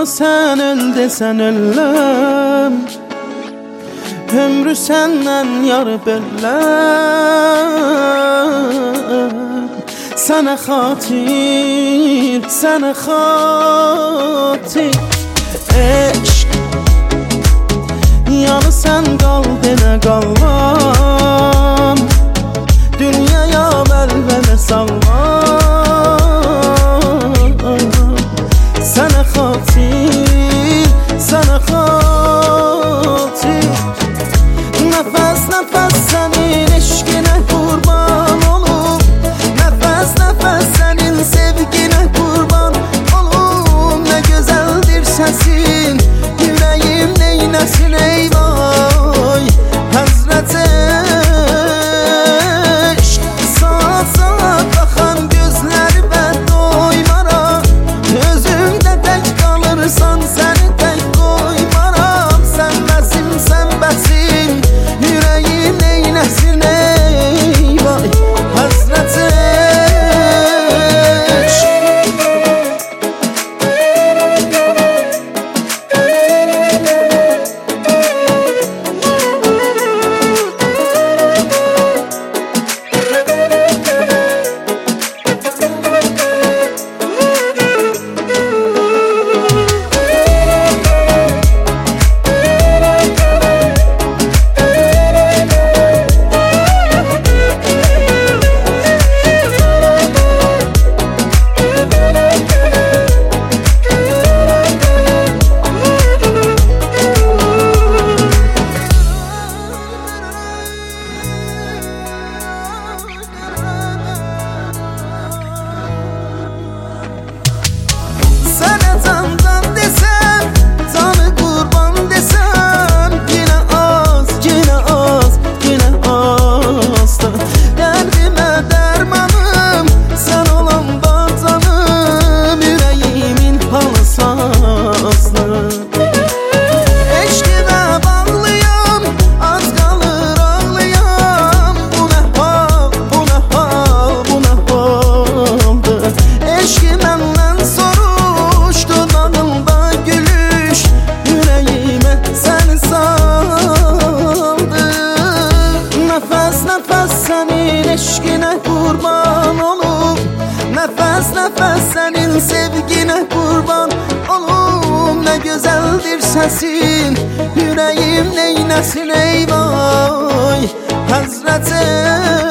sen öl desen öləm, ömrü senden yar böləm. Sənə xatir, sənə xatir eşq, yanı sən qal denə qalmam, dünyaya vəlvələ salmam. Sənə xatir, sənə xatir, nəfəs nəfəs sənin eşqinə qurban olum, nəfəs nəfəs sənin sevginə qurban olum. Nə gözəldir səsin, yüreğim neyləsin ey vay Həzrət eşq. Saat saat baxan gözləri və doymaram, özümdə tək qalırsan səni tək qoymaram. Sən bəsim, sən bəsim, yüreğim neyləsin ey vay Həzrət eşq. Sənin eşqinə qurban olum, nəfəs nəfəs sənin sevginə qurban olum. Nə gözəldir səsin, yüreğim neyləsin ey vay Həzrət eşq.